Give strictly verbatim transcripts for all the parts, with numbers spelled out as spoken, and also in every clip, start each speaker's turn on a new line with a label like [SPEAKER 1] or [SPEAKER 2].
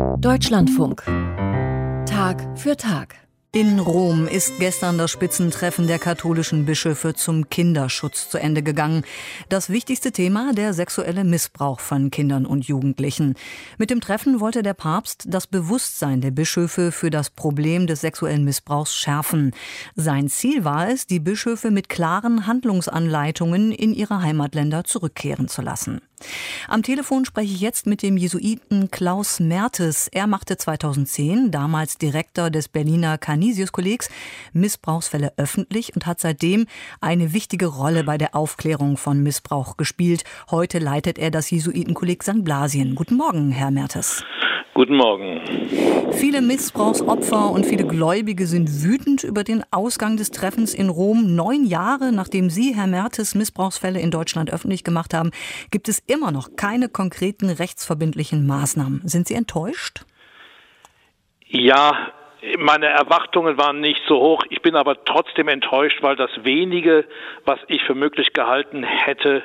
[SPEAKER 1] Deutschlandfunk. Tag für Tag.
[SPEAKER 2] In Rom ist gestern das Spitzentreffen der katholischen Bischöfe zum Kinderschutz zu Ende gegangen. Das wichtigste Thema, der sexuelle Missbrauch von Kindern und Jugendlichen. Mit dem Treffen wollte der Papst das Bewusstsein der Bischöfe für das Problem des sexuellen Missbrauchs schärfen. Sein Ziel war es, die Bischöfe mit klaren Handlungsanleitungen in ihre Heimatländer zurückkehren zu lassen. Am Telefon spreche ich jetzt mit dem Jesuiten Klaus Mertes. Er machte zweitausendzehn, damals Direktor des Berliner Canisius-Kollegs, Missbrauchsfälle öffentlich und hat seitdem eine wichtige Rolle bei der Aufklärung von Missbrauch gespielt. Heute leitet er das Jesuitenkolleg Sankt Blasien. Guten Morgen, Herr Mertes.
[SPEAKER 3] Guten Morgen.
[SPEAKER 2] Viele Missbrauchsopfer und viele Gläubige sind wütend über den Ausgang des Treffens in Rom. Neun Jahre, nachdem Sie, Herr Mertes, Missbrauchsfälle in Deutschland öffentlich gemacht haben, gibt es immer noch keine konkreten rechtsverbindlichen Maßnahmen. Sind Sie enttäuscht?
[SPEAKER 3] Ja, meine Erwartungen waren nicht so hoch. Ich bin aber trotzdem enttäuscht, weil das wenige, was ich für möglich gehalten hätte,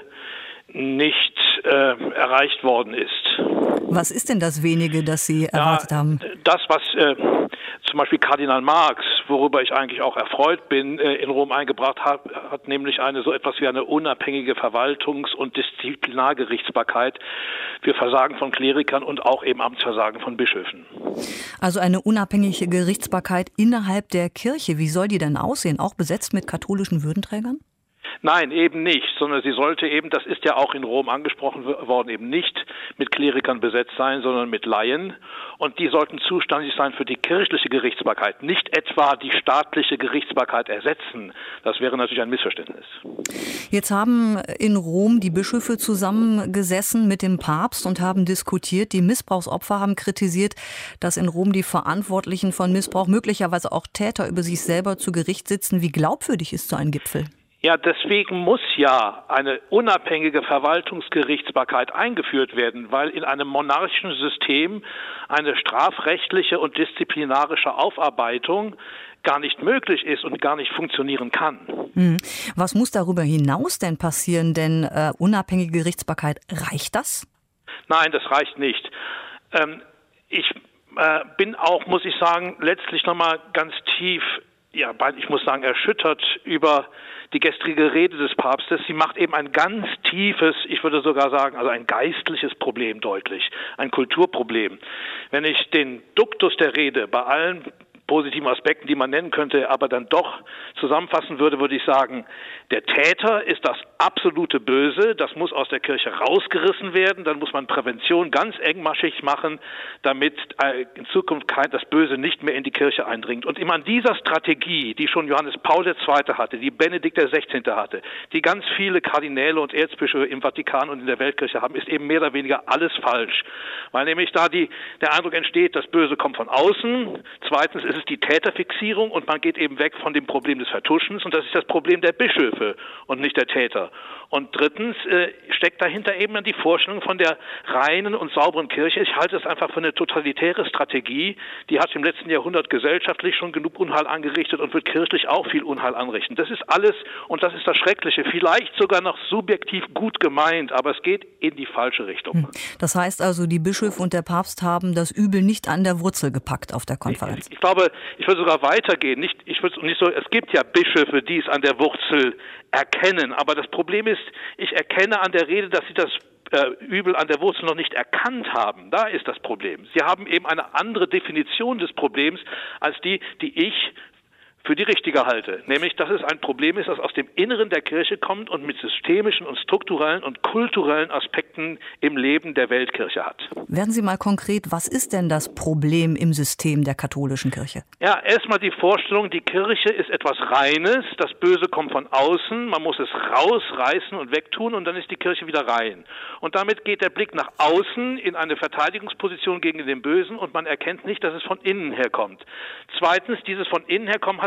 [SPEAKER 3] nicht äh, erreicht worden ist.
[SPEAKER 2] Was ist denn das wenige, das Sie erwartet
[SPEAKER 3] ja,
[SPEAKER 2] haben?
[SPEAKER 3] Das, was äh, zum Beispiel Kardinal Marx, worüber ich eigentlich auch erfreut bin, äh, in Rom eingebracht hat, hat nämlich eine so etwas wie eine unabhängige Verwaltungs- und Disziplinargerichtsbarkeit für Versagen von Klerikern und auch eben Amtsversagen von Bischöfen.
[SPEAKER 2] Also eine unabhängige Gerichtsbarkeit innerhalb der Kirche. Wie soll die denn aussehen? Auch besetzt mit katholischen Würdenträgern?
[SPEAKER 3] Nein, eben nicht, sondern sie sollte eben, das ist ja auch in Rom angesprochen worden, eben nicht mit Klerikern besetzt sein, sondern mit Laien. Und die sollten zuständig sein für die kirchliche Gerichtsbarkeit, nicht etwa die staatliche Gerichtsbarkeit ersetzen. Das wäre natürlich ein Missverständnis.
[SPEAKER 2] Jetzt haben in Rom die Bischöfe zusammengesessen mit dem Papst und haben diskutiert. Die Missbrauchsopfer haben kritisiert, dass in Rom die Verantwortlichen von Missbrauch, möglicherweise auch Täter, über sich selber zu Gericht sitzen. Wie glaubwürdig ist so ein Gipfel?
[SPEAKER 3] Ja, deswegen muss ja eine unabhängige Verwaltungsgerichtsbarkeit eingeführt werden, weil in einem monarchischen System eine strafrechtliche und disziplinarische Aufarbeitung gar nicht möglich ist und gar nicht funktionieren kann.
[SPEAKER 2] Hm. Was muss darüber hinaus denn passieren? Denn äh, unabhängige Gerichtsbarkeit, reicht das?
[SPEAKER 3] Nein, das reicht nicht. Ähm, ich äh, bin auch, muss ich sagen, letztlich nochmal ganz tief, ja, ich muss sagen, erschüttert über die gestrige Rede des Papstes. Sie macht eben ein ganz tiefes, ich würde sogar sagen, also ein geistliches Problem deutlich, ein Kulturproblem. Wenn ich den Duktus der Rede bei allen positiven Aspekten, die man nennen könnte, aber dann doch zusammenfassen würde, würde ich sagen, der Täter ist das absolute Böse, das muss aus der Kirche rausgerissen werden, dann muss man Prävention ganz engmaschig machen, damit in Zukunft kein, das Böse nicht mehr in die Kirche eindringt. Und immer an dieser Strategie, die schon Johannes Paul der Zweite hatte, die Benedikt der Sechzehnte hatte, die ganz viele Kardinäle und Erzbischöfe im Vatikan und in der Weltkirche haben, ist eben mehr oder weniger alles falsch. Weil nämlich da die, der Eindruck entsteht, das Böse kommt von außen, zweitens ist es die Täterfixierung und man geht eben weg von dem Problem des Vertuschens und das ist das Problem der Bischöfe und nicht der Täter. Und drittens äh, steckt dahinter eben dann die Vorstellung von der reinen und sauberen Kirche. Ich halte es einfach für eine totalitäre Strategie, die hat im letzten Jahrhundert gesellschaftlich schon genug Unheil angerichtet und wird kirchlich auch viel Unheil anrichten. Das ist alles, und das ist das Schreckliche, vielleicht sogar noch subjektiv gut gemeint, aber es geht in die falsche Richtung.
[SPEAKER 2] Das heißt also, die Bischöfe und der Papst haben das Übel nicht an der Wurzel gepackt auf der Konferenz.
[SPEAKER 3] Ich, ich glaube, ich würde sogar weitergehen. Nicht, ich würde nicht so, es gibt ja Bischöfe, die es an der Wurzel erkennen, aber das Problem ist, ich erkenne an der Rede, dass sie das äh, Übel an der Wurzel noch nicht erkannt haben. Da ist das Problem. Sie haben eben eine andere Definition des Problems als die, die ich für die richtige halte, nämlich, dass es ein Problem ist, das aus dem Inneren der Kirche kommt und mit systemischen und strukturellen und kulturellen Aspekten im Leben der Weltkirche hat.
[SPEAKER 2] Werden Sie mal konkret, was ist denn das Problem im System der katholischen Kirche?
[SPEAKER 3] Ja, erstmal die Vorstellung, die Kirche ist etwas Reines, das Böse kommt von außen, man muss es rausreißen und wegtun und dann ist die Kirche wieder rein. Und damit geht der Blick nach außen in eine Verteidigungsposition gegen den Bösen und man erkennt nicht, dass es von innen herkommt. Zweitens, dieses von innen herkommen hat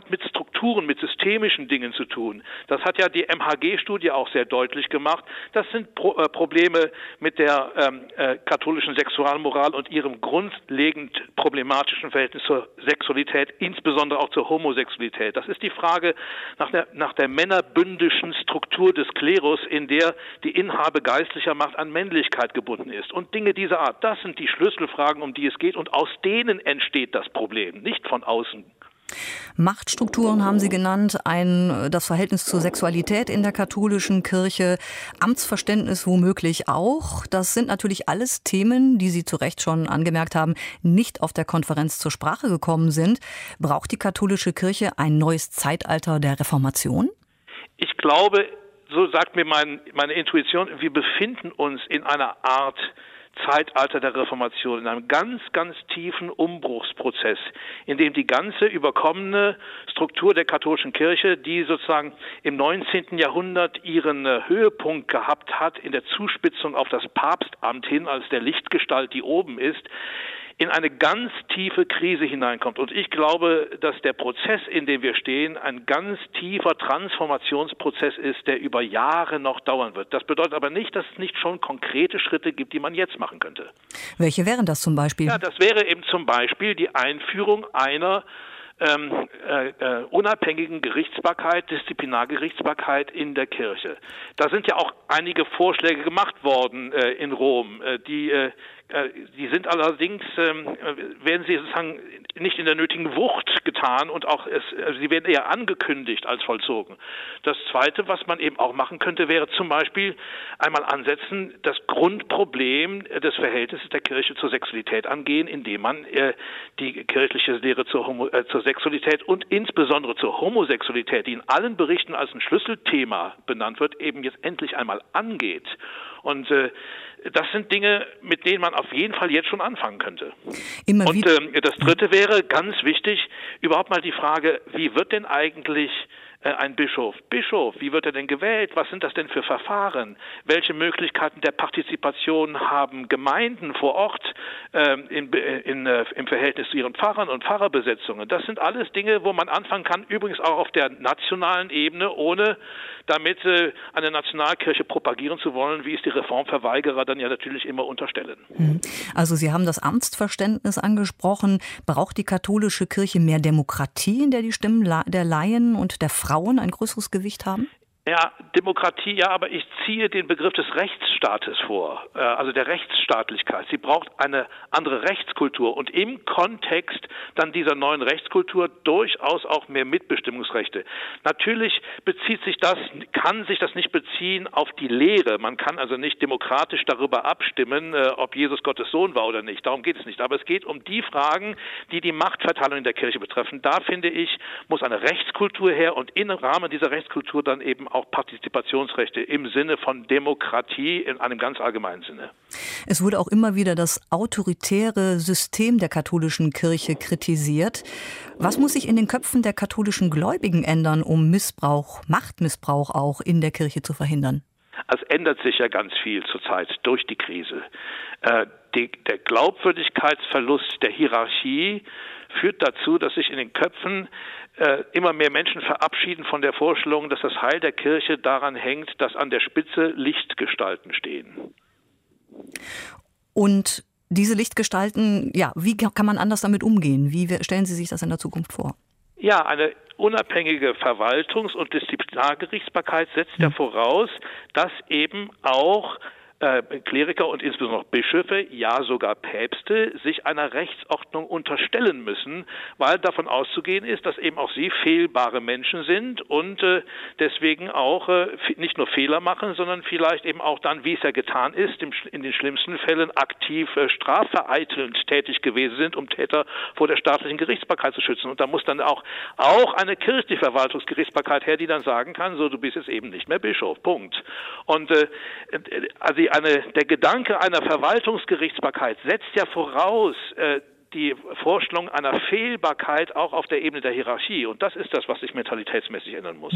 [SPEAKER 3] mit Strukturen, mit systemischen Dingen zu tun. Das hat ja die M H G-Studie auch sehr deutlich gemacht. Das sind Pro- äh, Probleme mit der ähm, äh, katholischen Sexualmoral und ihrem grundlegend problematischen Verhältnis zur Sexualität, insbesondere auch zur Homosexualität. Das ist die Frage nach der, nach der männerbündischen Struktur des Klerus, in der die Inhabe geistlicher Macht an Männlichkeit gebunden ist. Und Dinge dieser Art, das sind die Schlüsselfragen, um die es geht. Und aus denen entsteht das Problem, nicht von außen.
[SPEAKER 2] Machtstrukturen haben Sie genannt, ein, das Verhältnis zur Sexualität in der katholischen Kirche, Amtsverständnis womöglich auch. Das sind natürlich alles Themen, die Sie zu Recht schon angemerkt haben, nicht auf der Konferenz zur Sprache gekommen sind. Braucht die katholische Kirche ein neues Zeitalter der Reformation?
[SPEAKER 3] Ich glaube, so sagt mir mein, meine Intuition, wir befinden uns in einer Art Zeitalter der Reformation, in einem ganz, ganz tiefen Umbruchsprozess, in dem die ganze überkommene Struktur der katholischen Kirche, die sozusagen im neunzehnten Jahrhundert ihren Höhepunkt gehabt hat, in der Zuspitzung auf das Papstamt hin, als der Lichtgestalt, die oben ist, in eine ganz tiefe Krise hineinkommt. Und ich glaube, dass der Prozess, in dem wir stehen, ein ganz tiefer Transformationsprozess ist, der über Jahre noch dauern wird. Das bedeutet aber nicht, dass es nicht schon konkrete Schritte gibt, die man jetzt machen könnte.
[SPEAKER 2] Welche wären das zum Beispiel?
[SPEAKER 3] Ja, das wäre eben zum Beispiel die Einführung einer Ähm, äh, äh, unabhängigen Gerichtsbarkeit, Disziplinargerichtsbarkeit in der Kirche. Da sind ja auch einige Vorschläge gemacht worden äh, in Rom, äh, die äh, die sind allerdings, ähm, werden sie sozusagen nicht in der nötigen Wucht getan und auch es, also sie werden eher angekündigt als vollzogen. Das Zweite, was man eben auch machen könnte, wäre zum Beispiel einmal ansetzen, das Grundproblem des Verhältnisses der Kirche zur Sexualität angehen, indem man äh, die kirchliche Lehre zur, Homo, äh, zur Sexualität und insbesondere zur Homosexualität, die in allen Berichten als ein Schlüsselthema benannt wird, eben jetzt endlich einmal angeht. Und äh, das sind Dinge, mit denen man auf jeden Fall jetzt schon anfangen könnte. Immer Und äh, das Dritte wäre ganz wichtig, überhaupt mal die Frage, wie wird denn eigentlich äh, ein Bischof Bischof? Wie wird er denn gewählt? Was sind das denn für Verfahren? Welche Möglichkeiten der Partizipation haben Gemeinden vor Ort äh, in, in, äh, im Verhältnis zu ihren Pfarrern und Pfarrerbesetzungen? Das sind alles Dinge, wo man anfangen kann, übrigens auch auf der nationalen Ebene, ohne damit äh, eine Nationalkirche propagieren zu wollen, wie es die Reformverweigerer dann ja natürlich immer unterstellen.
[SPEAKER 2] Also Sie haben das Amtsverständnis angesprochen. Braucht die katholische Kirche mehr Demokratie, in der die Stimmen der Laien und der Frauen ein größeres Gewicht haben?
[SPEAKER 3] Ja, Demokratie, ja, aber ich ziehe den Begriff des Rechtsstaates vor, äh, also der Rechtsstaatlichkeit. Sie braucht eine andere Rechtskultur und im Kontext dann dieser neuen Rechtskultur durchaus auch mehr Mitbestimmungsrechte. Natürlich bezieht sich das, kann sich das nicht beziehen auf die Lehre. Man kann also nicht demokratisch darüber abstimmen, äh, ob Jesus Gottes Sohn war oder nicht. Darum geht es nicht. Aber es geht um die Fragen, die die Machtverteilung in der Kirche betreffen. Da, finde ich, muss eine Rechtskultur her und im Rahmen dieser Rechtskultur dann eben auch Partizipationsrechte im Sinne von Demokratie in einem ganz allgemeinen Sinne.
[SPEAKER 2] Es wurde auch immer wieder das autoritäre System der katholischen Kirche kritisiert. Was muss sich in den Köpfen der katholischen Gläubigen ändern, um Missbrauch, Machtmissbrauch auch in der Kirche zu verhindern?
[SPEAKER 3] Es ändert sich ja ganz viel zurzeit durch die Krise. Äh, die, der Glaubwürdigkeitsverlust der Hierarchie führt dazu, dass sich in den Köpfen äh, immer mehr Menschen verabschieden von der Vorstellung, dass das Heil der Kirche daran hängt, dass an der Spitze Lichtgestalten stehen.
[SPEAKER 2] Und diese Lichtgestalten, ja, wie kann man anders damit umgehen? Wie stellen Sie sich das in der Zukunft vor?
[SPEAKER 3] Ja, eine unabhängige Verwaltungs- und Disziplinargerichtsbarkeit setzt ja voraus, dass eben auch äh, Kleriker und insbesondere Bischöfe, ja sogar Päpste, sich einer Rechtsordnung unterstellen müssen, weil davon auszugehen ist, dass eben auch sie fehlbare Menschen sind und äh, deswegen auch äh, nicht nur Fehler machen, sondern vielleicht eben auch dann, wie es ja getan ist, im, in den schlimmsten Fällen aktiv äh, strafvereitelnd tätig gewesen sind, um Täter vor der staatlichen Gerichtsbarkeit zu schützen. Und da muss dann auch, auch eine kirchliche Verwaltungsgerichtsbarkeit her, die dann sagen kann, so, du bist jetzt eben nicht mehr Bischof, Punkt. Und äh, also Eine, der Gedanke einer Verwaltungsgerichtsbarkeit setzt ja voraus äh, die Vorstellung einer Fehlbarkeit auch auf der Ebene der Hierarchie. Und das ist das, was sich mentalitätsmäßig ändern muss.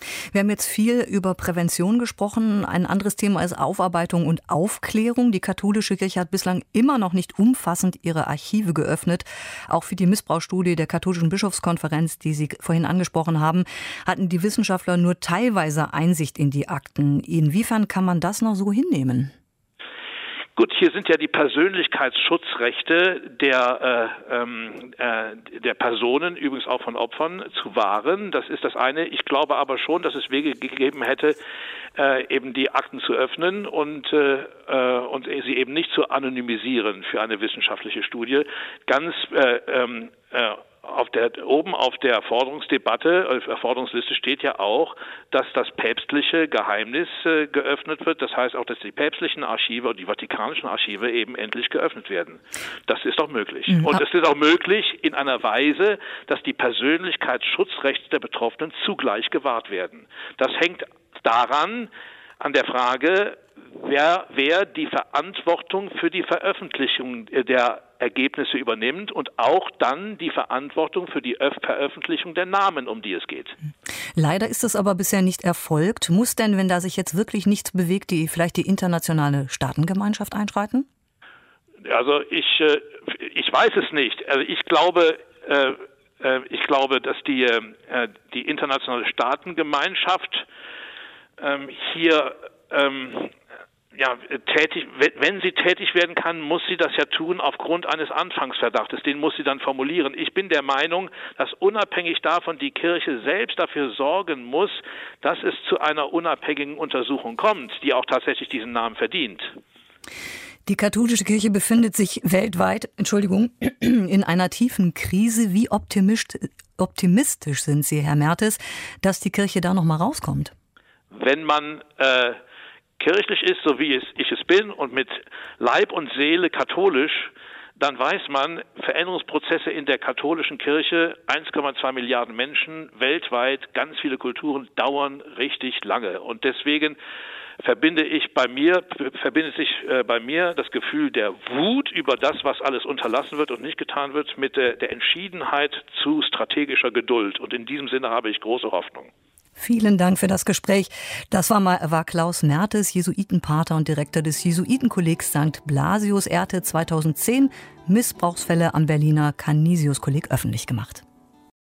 [SPEAKER 2] Wir haben jetzt viel über Prävention gesprochen. Ein anderes Thema ist Aufarbeitung und Aufklärung. Die katholische Kirche hat bislang immer noch nicht umfassend ihre Archive geöffnet. Auch für die Missbrauchsstudie der katholischen Bischofskonferenz, die Sie vorhin angesprochen haben, hatten die Wissenschaftler nur teilweise Einsicht in die Akten. Inwiefern kann man das noch so hinnehmen?
[SPEAKER 3] Gut, hier sind ja die Persönlichkeitsschutzrechte der, äh, ähm, äh, der Personen, übrigens auch von Opfern, zu wahren. Das ist das eine. Ich glaube aber schon, dass es Wege gegeben hätte, äh, eben die Akten zu öffnen und, äh, und sie eben nicht zu anonymisieren für eine wissenschaftliche Studie. Ganz äh, ähm, äh, Auf der, oben auf der Forderungsdebatte, auf der Forderungsliste steht ja auch, dass das päpstliche Geheimnis äh, geöffnet wird. Das heißt auch, dass die päpstlichen Archive und die vatikanischen Archive eben endlich geöffnet werden. Das ist doch möglich. Mhm. Und es ist auch möglich in einer Weise, dass die Persönlichkeitsschutzrechte der Betroffenen zugleich gewahrt werden. Das hängt daran, an der Frage, wer, wer die Verantwortung für die Veröffentlichung der Ergebnisse übernimmt und auch dann die Verantwortung für die Veröffentlichung der Namen, um die es geht.
[SPEAKER 2] Leider ist das aber bisher nicht erfolgt. Muss denn, wenn da sich jetzt wirklich nichts bewegt, die vielleicht die internationale Staatengemeinschaft einschreiten?
[SPEAKER 3] Also ich, ich weiß es nicht. Also ich glaube, ich glaube, dass die, die internationale Staatengemeinschaft hier ja, tätig, wenn sie tätig werden kann, muss sie das ja tun aufgrund eines Anfangsverdachtes. Den muss sie dann formulieren. Ich bin der Meinung, dass unabhängig davon die Kirche selbst dafür sorgen muss, dass es zu einer unabhängigen Untersuchung kommt, die auch tatsächlich diesen Namen verdient.
[SPEAKER 2] Die katholische Kirche befindet sich weltweit, Entschuldigung, in einer tiefen Krise. Wie optimistisch sind Sie, Herr Mertes, dass die Kirche da noch mal rauskommt?
[SPEAKER 3] Wenn man äh, kirchlich ist, so wie es, ich es bin, und mit Leib und Seele katholisch, dann weiß man, Veränderungsprozesse in der katholischen Kirche, eins Komma zwei Milliarden Menschen weltweit, ganz viele Kulturen, dauern richtig lange. Und deswegen verbinde ich bei mir, verbindet sich äh, bei mir das Gefühl der Wut über das, was alles unterlassen wird und nicht getan wird, mit der, der Entschiedenheit zu strategischer Geduld. Und in diesem Sinne habe ich große Hoffnung.
[SPEAKER 2] Vielen Dank für das Gespräch. Das war, mal, war Klaus Mertes, Jesuitenpater und Direktor des Jesuitenkollegs Sankt Blasius. Er hatte zweitausendzehn Missbrauchsfälle am Berliner Canisius-Kolleg öffentlich gemacht.